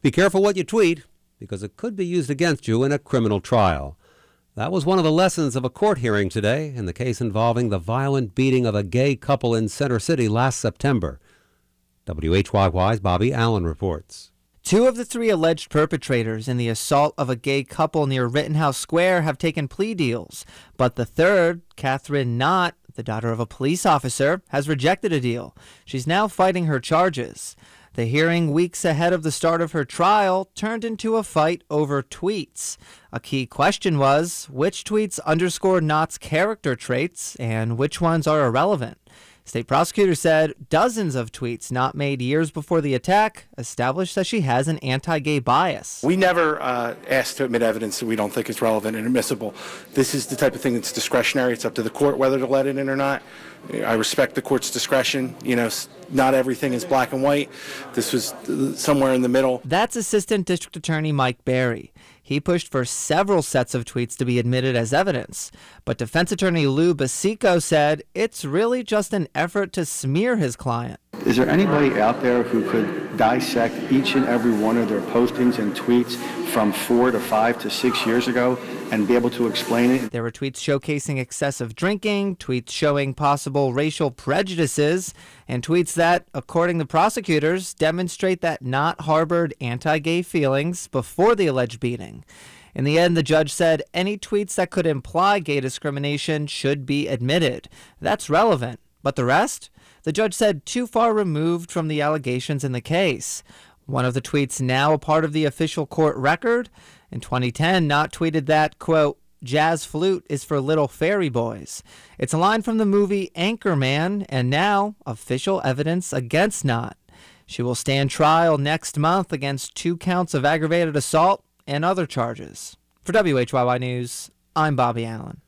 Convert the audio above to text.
Be careful what you tweet, because it could be used against you in a criminal trial. That was one of the lessons of a court hearing today in the case involving the violent beating of a gay couple in Center City last September. WHYY's Bobby Allen reports. 2 of the 3 alleged perpetrators in the assault of a gay couple near Rittenhouse Square have taken plea deals, but the third, Catherine Knott, the daughter of a police officer, has rejected a deal. She's now fighting her charges. The hearing, weeks ahead of the start of her trial, turned into a fight over tweets. A key question was, which tweets underscore Knott's character traits and which ones are irrelevant? State prosecutors said dozens of tweets Knott made years before the attack established that she has an anti-gay bias. We never ask to admit evidence that we don't think is relevant and admissible. This is the type of thing that's discretionary. It's up to the court whether to let it in or not. I respect the court's discretion. Not everything is black and white. This was somewhere in the middle. That's Assistant District Attorney Mike Berry. He pushed for several sets of tweets to be admitted as evidence. But defense attorney Lou Basico said it's really just an effort to smear his client. Is there anybody out there who could dissect each and every one of their postings and tweets from 4 to 5 to 6 years ago and be able to explain it? There were tweets showcasing excessive drinking, tweets showing possible racial prejudices, and tweets that, according to prosecutors, demonstrate that Knott harbored anti-gay feelings before the alleged beating. In the end, the judge said any tweets that could imply gay discrimination should be admitted. That's relevant. But the rest? The judge said too far removed from the allegations in the case. One of the tweets now a part of the official court record. In 2010, Knott tweeted that, quote, "Jazz flute is for little fairy boys." It's a line from the movie Anchorman, and now official evidence against Knott. She will stand trial next month against 2 counts of aggravated assault and other charges. For WHYY News, I'm Bobby Allen.